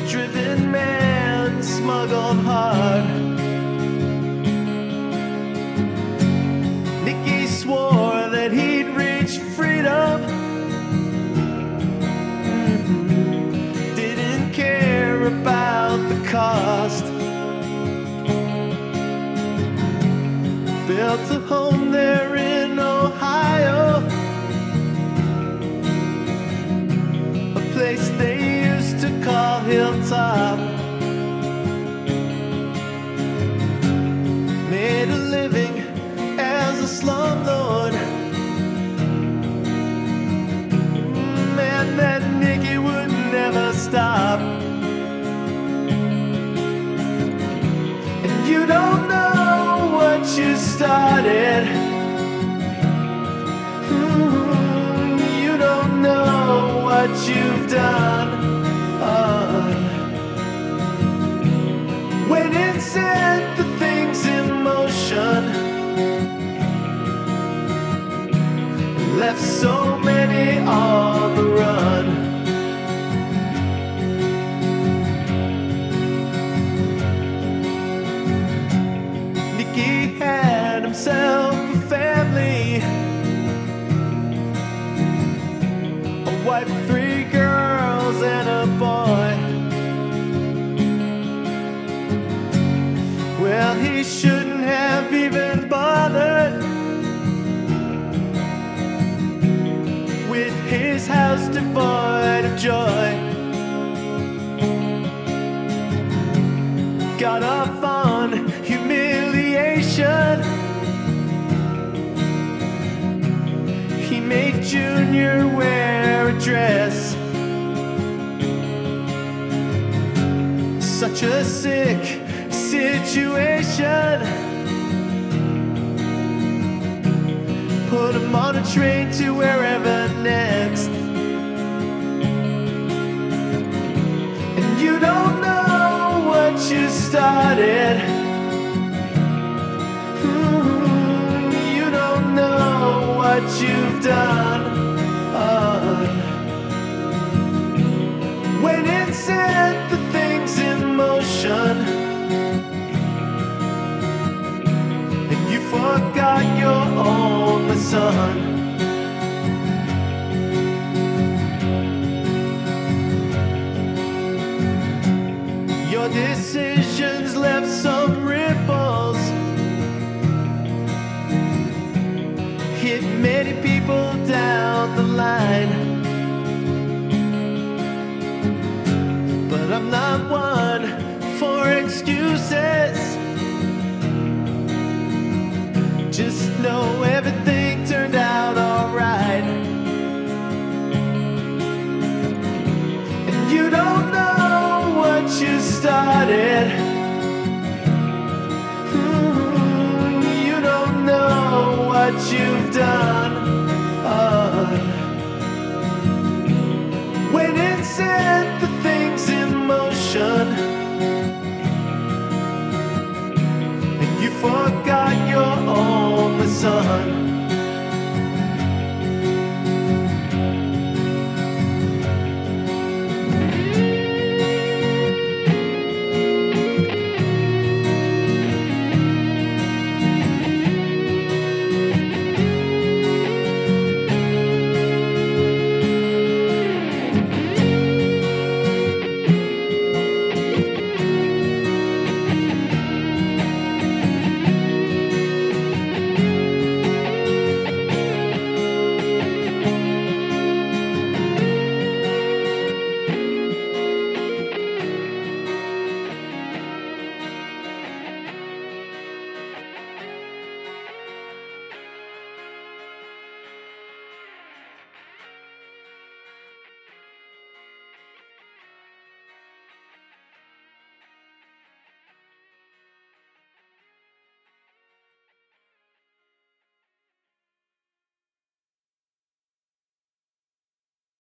driven man smuggled hard. Nicky swore that he'd reach freedom. Didn't care about the cost. Built a home there in Ohio, a place they used to call Hilltop. Made a living as a slumlord. Man, that Nicky would never stop. And you don't know what you started. You don't know what you've done. When it set the things in motion, left so many on the run. Nicky had himself a family, a wife, 3 girls, and a boy. Well, he shouldn't have even bothered with his house devoid of joy. Got off on humiliation. He made Junior wear a dress. Such a sick situation. Put him on a train to wherever next. And you don't know what you started. You don't know what you've done. When it set the things in motion, and you forgot your only son. Your decisions left some ripples, hit many people down the line. But I'm not one for excuses. Just know everything turned out alright. And you don't know what you started. You don't know what you've done. When it said